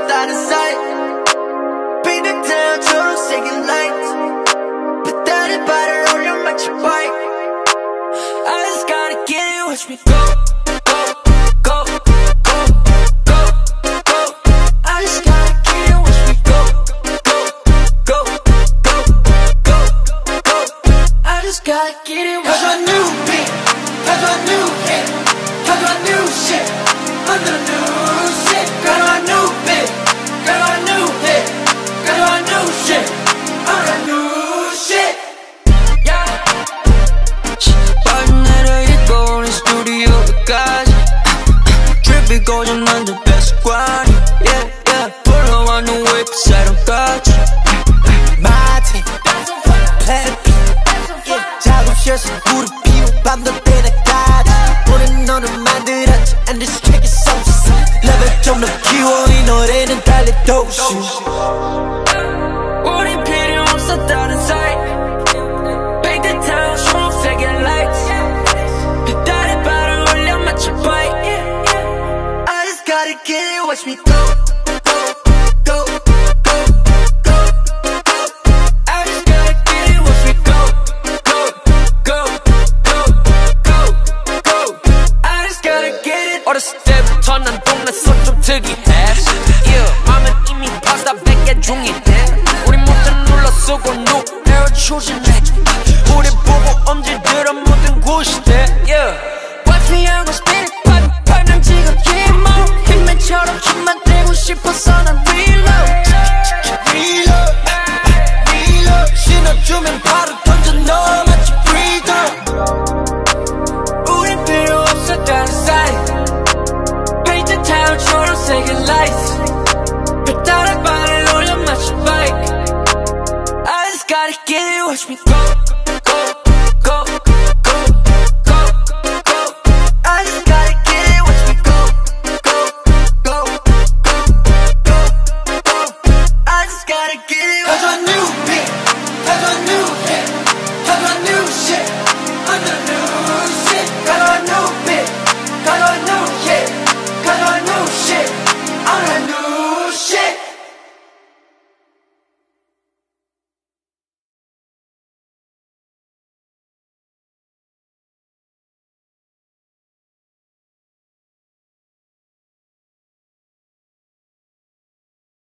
없었다는 사이 빛을 태워 초록색의 lights 배달의 발을 올려 마치 bike I just gotta get it, watch me go, go, go, go, go, go I just gotta get it, watch me go, go, go, go, go, go I just gotta get it, watch me go. Cause my new beat, cause my new hit, cause my new shit, under the new shit. Got my new beat, got my new hit, got my new shit, under the new shit. Yeah. 빨리 내려있고 우리 스튜디오까지 트립이 고장난 듯 습관이 yeah, yeah. 불러왔는 웨이프 세련까지 마티 플랜 작업실에서 불을 피워 밤도 때나까지 우린 너를 만들었지 and this track is so sick 레벨 좀 더 키워 이 노래는 달리 도시 우린 필요 없었다는 사이 Paint the town 초록색의 lights 배달의 발을 올려 마치 bike I just gotta get it, watch me go, go, go, go, go, go I just gotta get it, watch me go, go, go, go, go, go I just gotta get it 어렸을 때부터 난 동네서 좀 특이해 yeah, 맘은 이미 파스타 100개 중인데 우리 모두 눌러 쓰고 노래를 추진해 우리 보고 엄지들어 모든 구시대 yeah. Watch me 하고 spin it 팍팍 난 지금 힘어 hitman처럼 춤만 떼고 싶어서 난 reload reload reload 신어주면 바로 던져 넣어 마치 free throw 우린 필요 없었다는 사이 Paint the town 초록색의 lights 배달의 발을 올려 마치 bike I just gotta get it, watch me go